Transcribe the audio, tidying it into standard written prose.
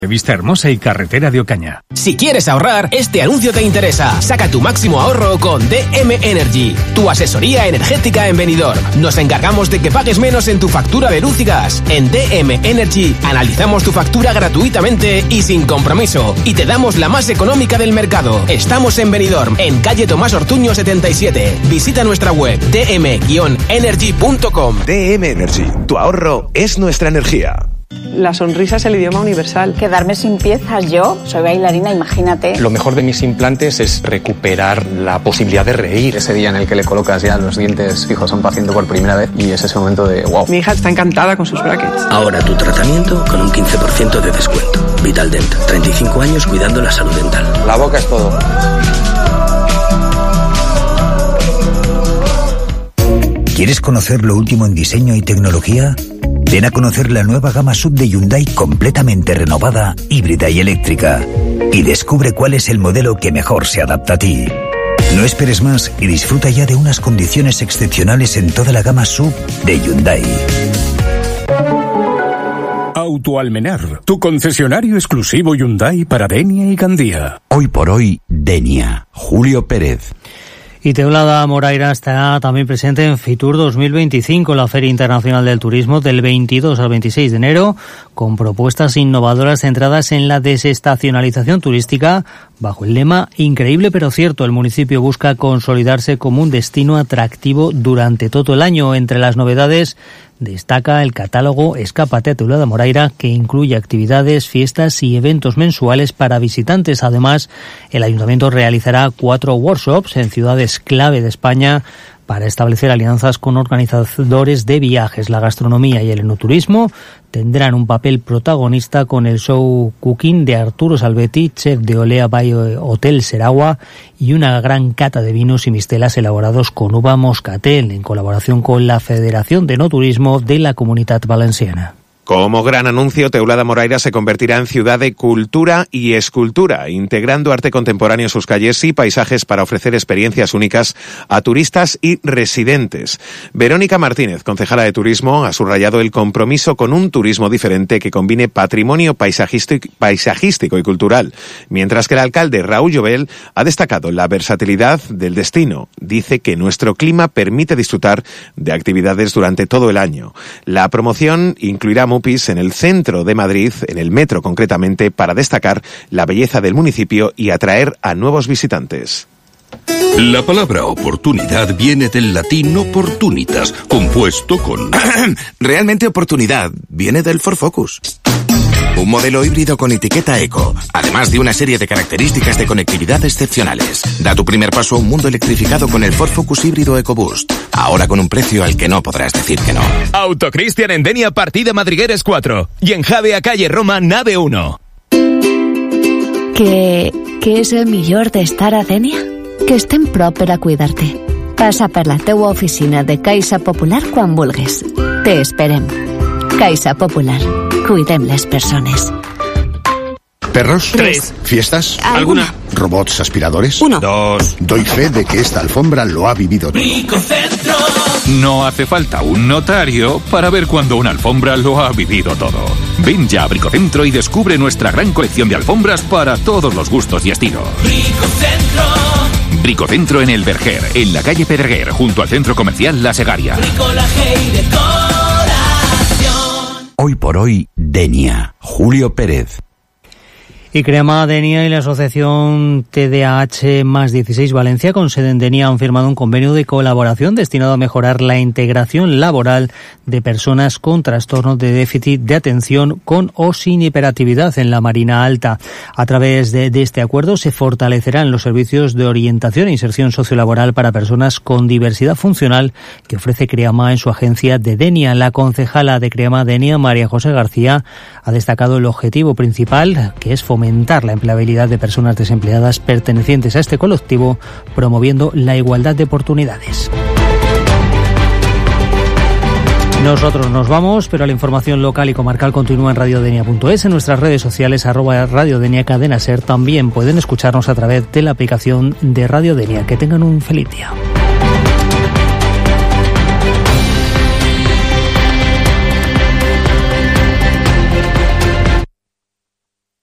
Vista Hermosa y Carretera de Ocaña. Si quieres ahorrar, este anuncio te interesa. Saca tu máximo ahorro con DM Energy, tu asesoría energética en Benidorm. Nos encargamos de que pagues menos en tu factura de luz y gas. En DM Energy analizamos tu factura gratuitamente y sin compromiso. Y te damos la más económica del mercado. Estamos en Benidorm, en calle Tomás Ortuño 77. Visita nuestra web dm-energy.com. DM Energy, tu ahorro es nuestra energía. La sonrisa es el idioma universal. Quedarme sin piezas, yo soy bailarina, imagínate. Lo mejor de mis implantes es recuperar la posibilidad de reír. Ese día en el que le colocas ya los dientes fijos a un paciente por primera vez y es ese momento de wow. Mi hija está encantada con sus brackets. Ahora tu tratamiento con un 15% de descuento. Vitaldent, 35 años cuidando la salud dental. La boca es todo. ¿Quieres conocer lo último en diseño y tecnología? Ven a conocer la nueva gama SUV de Hyundai completamente renovada, híbrida y eléctrica. Y descubre cuál es el modelo que mejor se adapta a ti. No esperes más y disfruta ya de unas condiciones excepcionales en toda la gama SUV de Hyundai. Autoalmenar, tu concesionario exclusivo Hyundai para Denia y Gandía. Hoy por hoy, Denia. Julio Pérez. Y Teulada Moraira estará también presente en Fitur 2025, la Feria Internacional del Turismo, del 22 al 26 de enero, con propuestas innovadoras centradas en la desestacionalización turística, bajo el lema Increíble pero cierto. El municipio busca consolidarse como un destino atractivo durante todo el año. Entre las novedades destaca el catálogo Escápate a Teulada Moraira, que incluye actividades, fiestas y eventos mensuales para visitantes. Además, el ayuntamiento realizará 4 workshops en ciudades clave de España para establecer alianzas con organizadores de viajes. La gastronomía y el enoturismo tendrán un papel protagonista con el show Cooking de Arturo Salvetti, chef de Olea Bay Hotel Seragua, y una gran cata de vinos y mistelas elaborados con uva moscatel, en colaboración con la Federación de Enoturismo de la Comunitat Valenciana. Como gran anuncio, Teulada Moraira se convertirá en ciudad de cultura y escultura, integrando arte contemporáneo en sus calles y paisajes para ofrecer experiencias únicas a turistas y residentes. Verónica Martínez, concejala de Turismo, ha subrayado el compromiso con un turismo diferente que combine patrimonio paisajístico y cultural, mientras que el alcalde Raúl Llobel ha destacado la versatilidad del destino. Dice que nuestro clima permite disfrutar de actividades durante todo el año. La promoción incluirá MUPIs en el centro de Madrid, en el metro concretamente, para destacar la belleza del municipio y atraer a nuevos visitantes. La palabra oportunidad viene del latín opportunitas, compuesto con... Realmente oportunidad viene del Ford Focus. Un modelo híbrido con etiqueta eco, además de una serie de características de conectividad excepcionales. Da tu primer paso a un mundo electrificado con el Ford Focus híbrido EcoBoost. Ahora con un precio al que no podrás decir que no. Autocristian en Denia, partida Madrigueres 4. Y en Jave a calle Roma, nave 1. Què és el millor d'estar a Denia? Que estem prop per a cuidar-te. Passa per la teua oficina de Caixa Popular quan vulguis. Te esperem. Caixa Popular. Cuidem les persones. ¿Perros? 3. ¿Fiestas? ¿Alguna? ¿Robots aspiradores? 1. 2. Doy fe de que esta alfombra lo ha vivido todo. Bricocentro. No hace falta un notario para ver cuando una alfombra lo ha vivido todo. Ven ya a Bricocentro y descubre nuestra gran colección de alfombras para todos los gustos y estilos. Bricocentro. Bricocentro en El Verger, en la calle Pedreguer, junto al centro comercial La Segaria. Bricolaje y decoración. Hoy por hoy, Denia. Julio Pérez. Y Crema Denia y la asociación TDAH más 16 Valencia con sede en Denia han firmado un convenio de colaboración destinado a mejorar la integración laboral de personas con trastornos de déficit de atención con o sin hiperactividad en la Marina Alta. A través de este acuerdo se fortalecerán los servicios de orientación e inserción sociolaboral para personas con diversidad funcional que ofrece Creama en su agencia de Denia. La concejala de Creama Denia, María José García, ha destacado el objetivo principal, que es fomentar la empleabilidad de personas desempleadas pertenecientes a este colectivo, promoviendo la igualdad de oportunidades. Nosotros nos vamos, pero la información local y comarcal continúa en radiodenia.es, en nuestras redes sociales @radiodenia Cadena Ser. También pueden escucharnos a través de la aplicación de Radio Denia. Que tengan un feliz día.